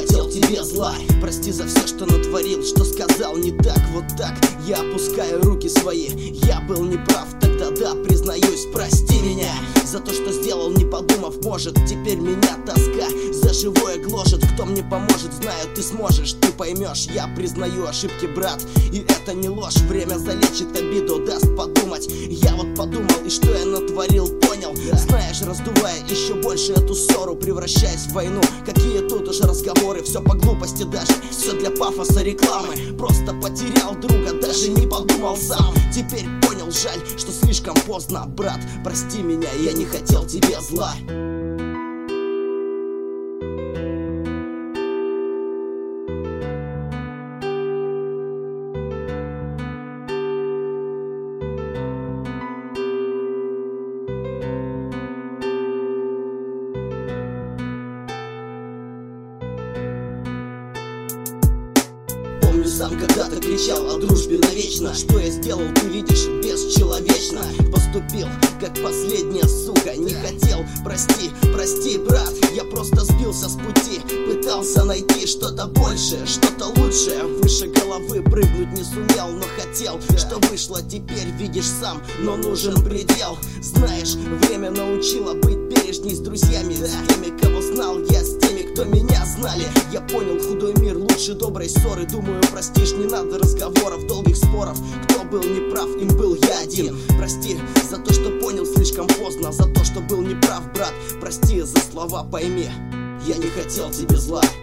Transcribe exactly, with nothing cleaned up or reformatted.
хотел тебе зла. Прости за все, что натворил, что сказал не так, вот так. Я опускаю руки свои, я был неправ, тогда да, признаюсь, прости меня за то, что сделал, не подумав, может. Теперь меня тоска за живое гложет. Кто мне поможет, знаю, ты сможешь, ты поймешь. Я признаю ошибки, брат, и это не ложь. Время залечит обиду, даст подумать. Я вот подумал, и что я натворил, понял. Знаешь, раздувая еще больше эту ссору, превращаясь в войну. Какие тут уже разговоры, все по глупости даже, все для пафоса рекламы. Просто потерял друга, даже не подумал сам. Теперь понял, жаль, что слишком поздно, брат. Прости меня, я не хотел тебе зла. Помню сам, когда-то кричал о дружбе навечно. Что я сделал, ты видишь, бесчеловечно. Поступил, как последняя сука. Не хотел, прости, прости, брат. Я просто сбился с пути. Пытался найти что-то большее, что-то лучшее. Выше головы прыгнуть не сумел, но хотел. Что вышло, теперь видишь сам, но нужен предел. Знаешь, время научило быть бережней с друзьями. С теми, кого знал я, с теми, кто меня знали. Я понял, худой мир лучше доброй ссоры. Думаю, простишь, не надо разговоров, долгих споров. Кто был неправ, им был я один. Прости за то, что понял слишком поздно, за то, что был неправ, брат. Прости за слова, пойми, я не хотел тебе зла.